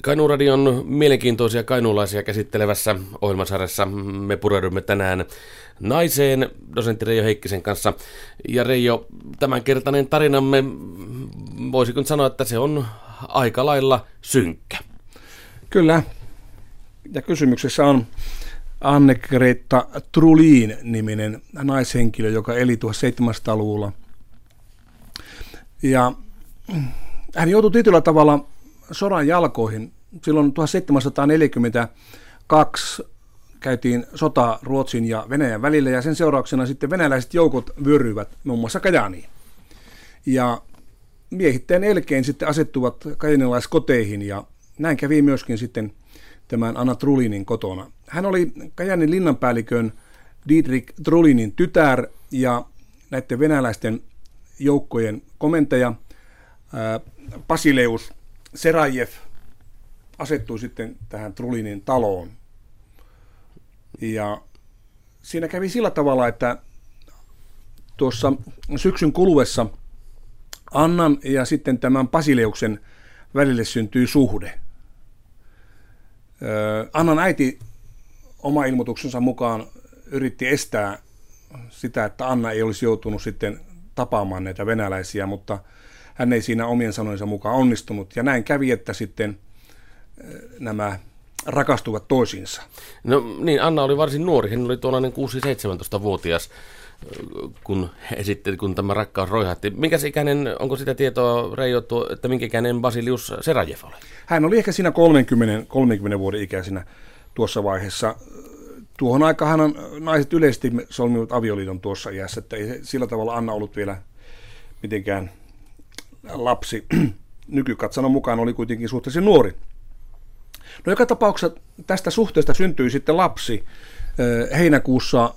Kainuun Radion mielenkiintoisia kainuulaisia käsittelevässä ohjelmasarjassa me pureudumme tänään naiseen dosentti Reijo Heikkisen kanssa. Ja Reijo, tämänkertainen tarinamme, voisiko sanoa, että se on aika lailla synkkä? Kyllä. Ja kysymyksessä on Anne-Greta Trulin-niminen naishenkilö, joka eli 1700-luvulla. Ja hän joutui tietyllä tavalla sodan jalkoihin. Silloin 1742 käytiin sota Ruotsin ja Venäjän välillä, ja sen seurauksena sitten venäläiset joukot vyöryivät muun muassa Kajaaniin. Ja miehittäjän elkein sitten asettuvat kajanilaiskoteihin, ja näin kävi myöskin sitten tämän Anna Trulinin kotona. Hän oli Kajaanin linnanpäällikön Dietrich Trulinin tytär ja näiden venäläisten joukkojen komentaja Basileus Serajev asettui sitten tähän Trulinin taloon. Ja siinä kävi sillä tavalla, että tuossa syksyn kuluessa Annan ja sitten tämän Basileuksen välille syntyi suhde. Annan äiti oma ilmoituksensa mukaan yritti estää sitä, että Anna ei olisi joutunut sitten tapaamaan näitä venäläisiä, mutta hän ei siinä omien sanojensa mukaan onnistunut. Ja näin kävi, että sitten nämä rakastuvat toisiinsa. No niin, Anna oli varsin nuori. Hän oli tuollainen 6-17-vuotias, kun tämä rakkaus roihahti. Minkäs ikäinen, onko sitä tietoa, Reijo, että minkä ikäinen Basileus Serajev oli? Hän oli ehkä siinä 30 vuoden ikäisenä tuossa vaiheessa. Tuohon aikaan naiset yleisesti solmivat avioliiton tuossa iässä, että ei sillä tavalla Anna ollut vielä mitenkään lapsi. Nykykatsannon mukaan oli kuitenkin suhteellisen nuori. No joka tapauksessa tästä suhteesta syntyi sitten lapsi heinäkuussa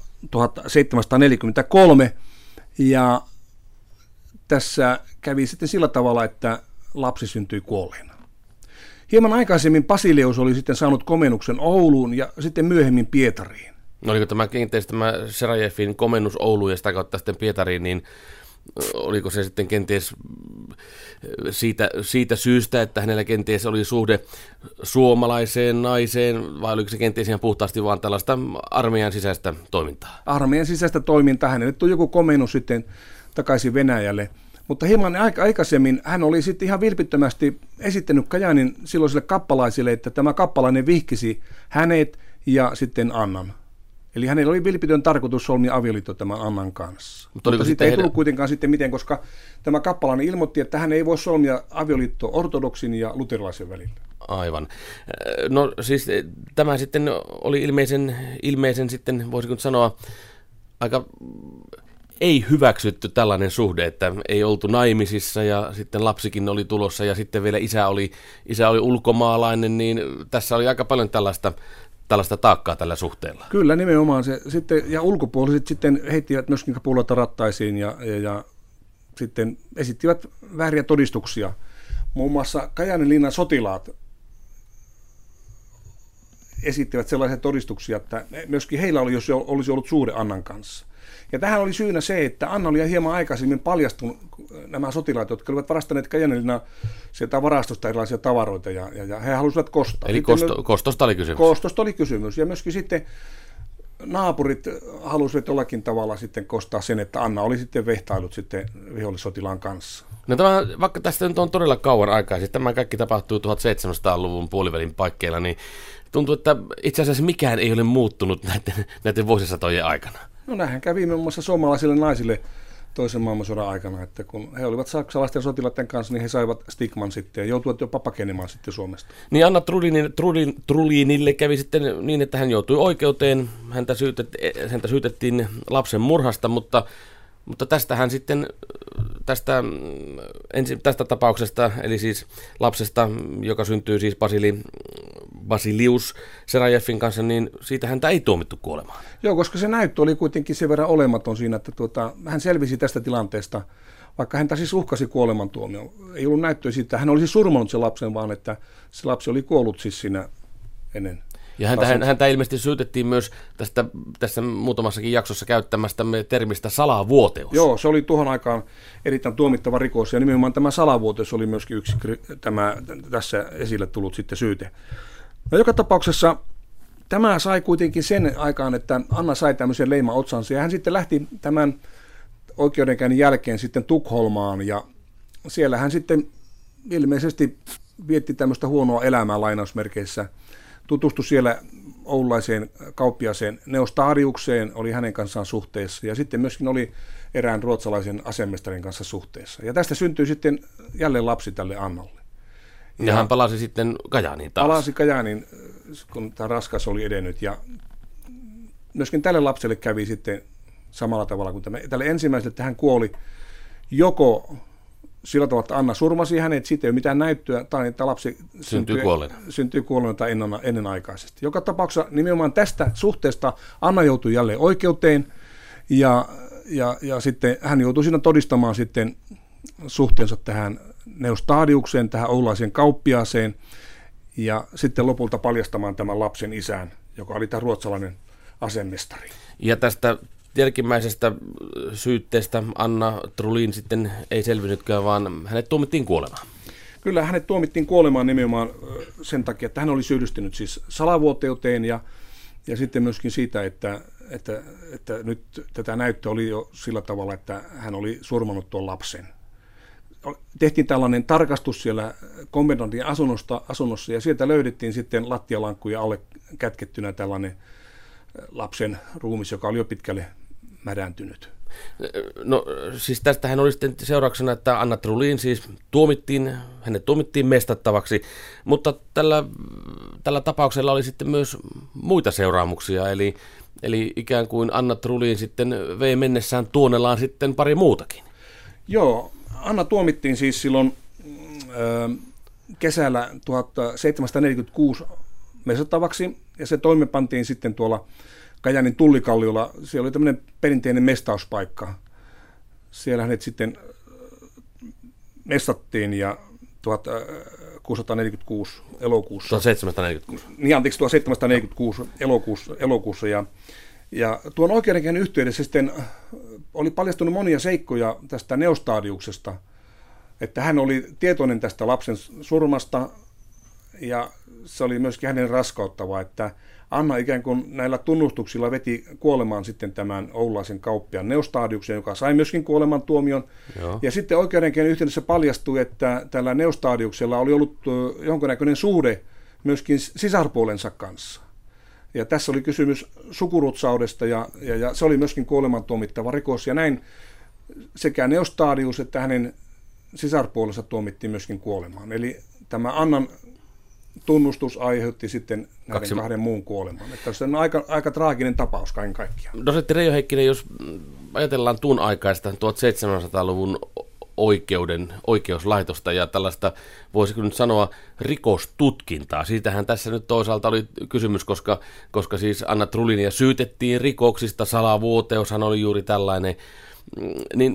1743, ja tässä kävi sitten sillä tavalla, että lapsi syntyi kuolleena. Hieman aikaisemmin Basileus oli sitten saanut komennuksen Ouluun ja sitten myöhemmin Pietariin. No oliko tämä Serajevin komennus Ouluun ja sitä kautta sitten Pietariin, niin oliko se sitten kenties siitä syystä, että hänellä kenties oli suhde suomalaiseen naiseen, vai oliko se kenties ihan puhtaasti vaan tällaista armeijan sisäistä toimintaa? Armeijan sisäistä toimintaa. Hänelle tuli joku komennus sitten takaisin Venäjälle. Mutta hieman aikaisemmin hän oli sitten ihan vilpittömästi esittänyt Kajaanin silloisille kappalaisille, että tämä kappalainen vihkisi hänet ja sitten Annan. Eli hänellä oli vilpitön tarkoitus solmia avioliitto tämän Annan kanssa. Mutta siitä ei tullut kuitenkaan sitten miten, koska tämä kappalainen ilmoitti, että hän ei voi solmia avioliitto ortodoksin ja luterilaisen välillä. Aivan. No siis tämä sitten oli ilmeisen sitten, voisiko sanoa, aika ei hyväksytty tällainen suhde, että ei oltu naimisissa ja sitten lapsikin oli tulossa ja sitten vielä isä oli ulkomaalainen, niin tässä oli aika paljon tällaista taakkaa tällä suhteella. Kyllä, nimenomaan se sitten, ja ulkopuoliset sitten heittivät myöskin kapuloita rattaisiin ja sitten esittivät vääriä todistuksia. Muun muassa Kajaanin linnan sotilaat esittivät sellaisia todistuksia, että myöskin heillä olisi ollut suhde Annan kanssa. Ja tähän oli syynä se, että Anna oli hieman aikaisemmin paljastunut nämä sotilaat, jotka olivat varastaneet Kajaanilina sieltä varastosta erilaisia tavaroita, ja he halusivat kostaa. Eli kostosta oli kysymys. Kostosta oli kysymys, ja myöskin sitten naapurit halusivat jollakin tavalla sitten kostaa sen, että Anna oli sitten vehtailut sitten vihollissotilaan kanssa. No vaikka tästä nyt on todella kauan aikaa, siis tämä kaikki tapahtui 1700-luvun puolivälin paikkeilla, niin tuntuu, että itse asiassa mikään ei ole muuttunut näiden vuosisatojen aikana. No näinhän kävi muun muassa suomalaisille naisille toisen maailmansodan aikana, että kun he olivat saksalaisten sotilaiden kanssa, niin he saivat stigman sitten ja joutuivat jopa pakenemaan sitten Suomesta. Niin Anna Trulinille kävi sitten niin, että hän joutui oikeuteen, häntä syytettiin lapsen murhasta, mutta tästähän sitten tästä tapauksesta, eli siis lapsesta, joka syntyy siis Basileus Serajevin kanssa, niin siitä häntä ei tuomittu kuolemaan. Joo, koska se näyttö oli kuitenkin sen verran olematon siinä, että hän selvisi tästä tilanteesta, vaikka häntä siis uhkasi kuolemantuomio. Ei ollut näyttöä siitä, hän olisi surmannut sen lapsen, vaan että se lapsi oli kuollut siis siinä ennen. Ja häntä ilmeisesti syytettiin myös tässä muutamassakin jaksossa käyttämästämme termistä salavuoteus. Joo, se oli tuohon aikaan erittäin tuomittava rikos, ja nimenomaan tämä salavuoteus oli myöskin yksi tässä esille tullut sitten syyte. No joka tapauksessa tämä sai kuitenkin sen aikaan, että Anna sai tämmöisen leiman otsansa, ja hän sitten lähti tämän oikeudenkäynnin jälkeen sitten Tukholmaan, ja siellä hän sitten ilmeisesti vietti tämmöistä huonoa elämää lainausmerkeissä, tutustui siellä oululaiseen kauppiaaseen Neostadiukseen, oli hänen kanssaan suhteessa, ja sitten myöskin oli erään ruotsalaisen asemestarin kanssa suhteessa. Ja tästä syntyi sitten jälleen lapsi tälle Annalle. Ja hän palasi sitten Kajaaniin taas. Palasi Kajaaniin, kun tämä raskas oli edennyt, ja myöskin tälle lapselle kävi sitten samalla tavalla kuin tälle ensimmäiselle, että hän kuoli joko sillä tavalla, että Anna surmasi hänet, siitä ei ole mitään näyttöä, tai että lapsi syntyy kuolleena tai ennenaikaisesti. Joka tapauksessa nimenomaan tästä suhteesta Anna joutui jälleen oikeuteen, ja sitten hän joutui siinä todistamaan sitten suhteensa tähän Neostadiukseen, tähän oulaiseen kauppiaaseen, ja sitten lopulta paljastamaan tämän lapsen isän, joka oli tämä ruotsalainen asemestari. Ja tästä jälkimmäisestä syytteestä Anna Trulin sitten ei selvinnytkään, vaan hänet tuomittiin kuolemaan. Kyllä, hänet tuomittiin kuolemaan nimenomaan sen takia, että hän oli syyllistynyt siis salavuoteuteen ja sitten myöskin siitä, että nyt tätä näyttöä oli jo sillä tavalla, että hän oli surmannut tuon lapsen. Tehtiin tällainen tarkastus siellä komendantin asunnossa ja sieltä löydettiin sitten lattialankkuja alle kätkettynä tällainen lapsen ruumis, joka oli jo pitkälle mädäntynyt. No siis tästähän oli sitten seurauksena, että Anna Trulin siis hänet tuomittiin mestattavaksi, mutta tällä tapauksella oli sitten myös muita seuraamuksia, eli ikään kuin Anna Trulin sitten vei mennessään tuonelaan sitten pari muutakin. Joo, Anna tuomittiin siis silloin kesällä 1746 mestattavaksi, ja se toimenpantiin sitten tuolla Kajaanin Tullikalliolla. Siellä oli tämmöinen perinteinen mestauspaikka. Siellä hänet sitten mestattiin ja 1646 elokuussa. 1746. Niin, anteeksi, 1746 elokuussa. Ja tuon oikeudenkäynnin yhteydessä sitten oli paljastunut monia seikkoja tästä Neostadiuksesta, että hän oli tietoinen tästä lapsen surmasta, ja se oli myöskin hänen raskauttavaa, että Anna ikään kuin näillä tunnustuksilla veti kuolemaan sitten tämän oululaisen kauppiaan Neostadiuksen, joka sai myöskin kuolemantuomion. Joo. Ja sitten oikeudenkäynnin yhteydessä paljastui, että tällä Neostadiuksella oli ollut jonkinnäköinen suhde myöskin sisarpuolensa kanssa. Ja tässä oli kysymys sukurutsaudesta, ja se oli myöskin kuolemantuomittava rikos. Ja näin sekä Neostadius että hänen sisarpuolensa tuomittiin myöskin kuolemaan. Eli tämä Annan tunnustus aiheutti sitten näiden kahden muun kuoleman. Että se on aika traaginen tapaus kaiken kaikkiaan. Dosentti Reijo Heikkinen, jos ajatellaan tuon aikaista 1700-luvun oikeuslaitosta ja tällaista, voisiko nyt sanoa, rikostutkintaa. Siitähän tässä nyt toisaalta oli kysymys, koska siis Anna Trulinia syytettiin rikoksista, salavuoteushan oli juuri tällainen. Niin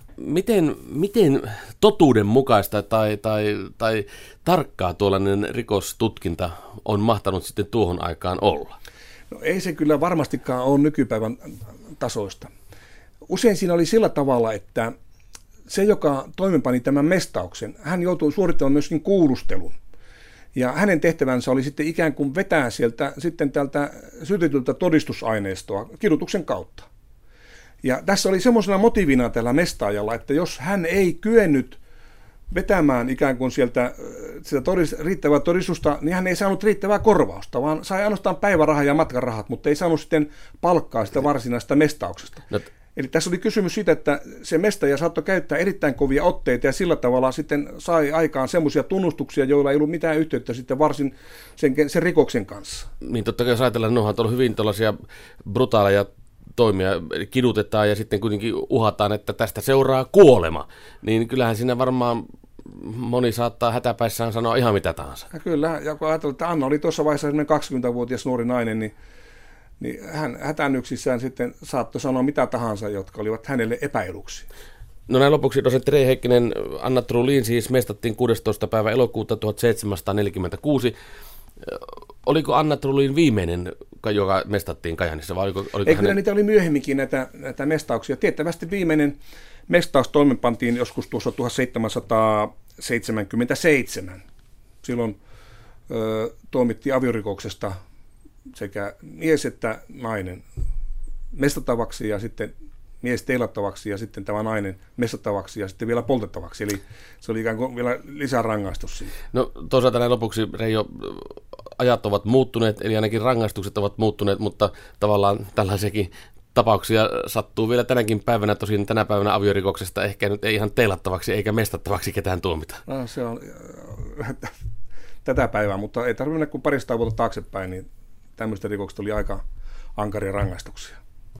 miten totuudenmukaista tai tarkkaa tuollainen rikostutkinta on mahtanut sitten tuohon aikaan olla? No ei se kyllä varmastikaan ole nykypäivän tasoista. Usein siinä oli sillä tavalla, että se, joka toimenpani tämän mestauksen, hän joutui suorittamaan myöskin kuulustelun. Ja hänen tehtävänsä oli sitten ikään kuin vetää sieltä sitten tältä syytetyltä todistusaineistoa kidutuksen kautta. Ja tässä oli semmoisena motiivina tällä mestaajalla, että jos hän ei kyennyt vetämään ikään kuin sieltä riittävää todistusta, niin hän ei saanut riittävää korvausta, vaan sai ainoastaan päivärahaa ja matkarahat, mutta ei saanut sitten palkkaa sitä varsinaista mestauksesta. No. Eli tässä oli kysymys siitä, että se mestaaja saattoi käyttää erittäin kovia otteita ja sillä tavalla sitten sai aikaan semmoisia tunnustuksia, joilla ei ollut mitään yhteyttä sitten varsin sen rikoksen kanssa. Niin totta kai jos ajatellaan, että ne on ollut hyvin tällaisia brutaaleja toimia, kidutetaan ja sitten kuitenkin uhataan, että tästä seuraa kuolema, niin kyllähän siinä varmaan moni saattaa hätäpäissään sanoa ihan mitä tahansa. Ja kyllä, ja kun ajatellaan, että Anna oli tuossa vaiheessa 20-vuotias nuori nainen, niin hän hätännyksissään sitten saattoi sanoa mitä tahansa, jotka olivat hänelle epäiluksi. No näin lopuksi dosentti Reijo Heikkinen, Anna Trulin siis mestattiin 16. päivä elokuuta 1746. Oliko Anna Trulin viimeinen, joka mestattiin Kajaanissa, vai oliko ei, kyllä niitä oli myöhemminkin näitä mestauksia. Tiettävästi viimeinen mestaus toimenpantiin joskus tuossa 1777. Silloin tuomittiin aviorikoksesta sekä mies että nainen mestattavaksi ja sitten mies teilattavaksi ja sitten tämä nainen mestattavaksi ja sitten vielä poltettavaksi. Eli se oli ikään kuin vielä lisärangaistus siitä. No toisaalta näin lopuksi, Reijo, ajat ovat muuttuneet, eli ainakin rangaistukset ovat muuttuneet, mutta tavallaan tällaisiakin tapauksia sattuu vielä tänäkin päivänä. Tosin tänä päivänä aviorikoksesta ehkä nyt ei ihan teilattavaksi eikä mestattavaksi ketään tuomita. No, se on tätä päivää, mutta ei tarvitse mennä kuin parista vuotta taaksepäin, niin tämmöistä rikoksista oli aika ankaria rangaistuksia.